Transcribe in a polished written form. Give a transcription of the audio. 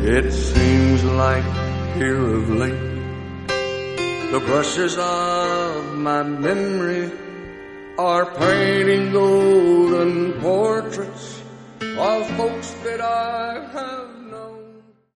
It seems like here of late the brushes of my memory are painting golden portraits of folks that I have